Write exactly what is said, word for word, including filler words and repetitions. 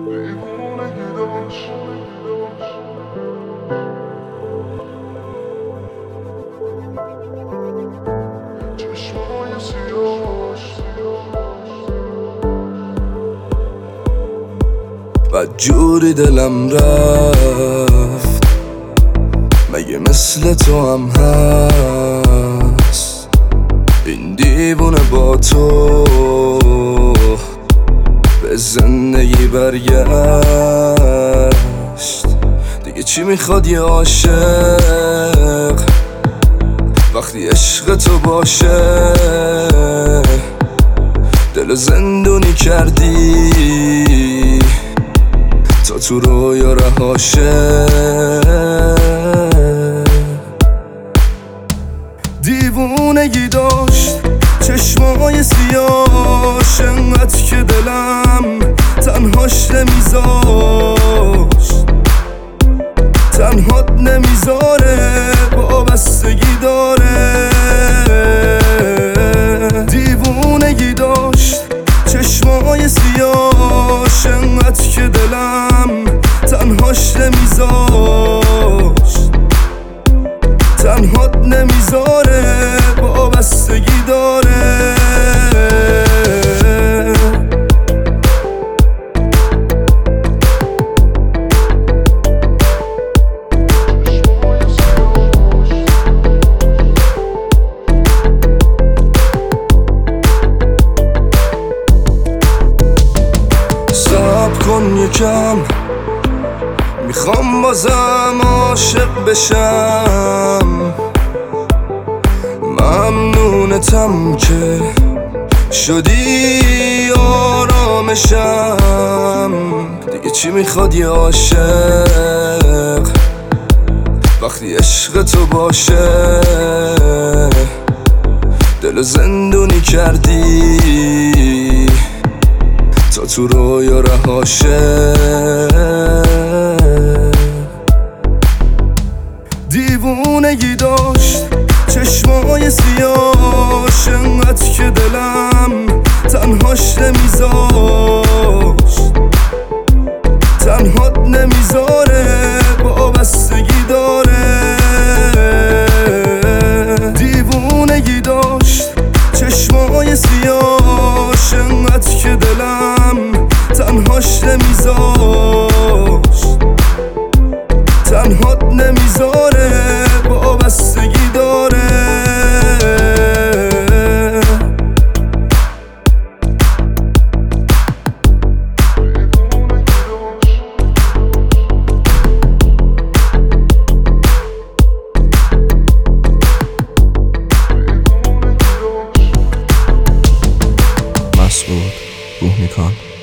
دیوونگی داشت چشمای سیاهش بدجوری دلم رفت، مگه مثل تو هم هست این دیوونه با تو به زندگی برگشت. دیگه چی میخواد یه عاشق وقتی عشق تو باشه؟ دل زندونی کردی تا تو رویا رهاشه. دیوونگی داشت چشمای سیاهش، انقدر که دلم تنهاش نمیذاشت، تنهات نمیذاره، وابستگی داره. دیوونگی داشت چشمای سیاهش، انقدر که دلم تنهاش نمیذاشت، تنهات نمیذاره، وابستگی داره. صبر کن یکم، میخوام بازم عاشق بشم. ممنونتم که شدی آرامشم. دیگه چی میخواد یه عاشق وقتی عشق تو باشه؟ دل زندونی کردی تا تو رویا رهاشه. دیوونگی داشت چشمای سیاهش، انقدر که دلم تنهاش نمیذاشت، تنهات نمیذاره، وابستگی داره. دیوونگی داشت چشمای سیاهش، انقدر که دلم تنهاش نمیذاشت، تنهات نمیذاره، وابستگی داره. مسعود روح میکن.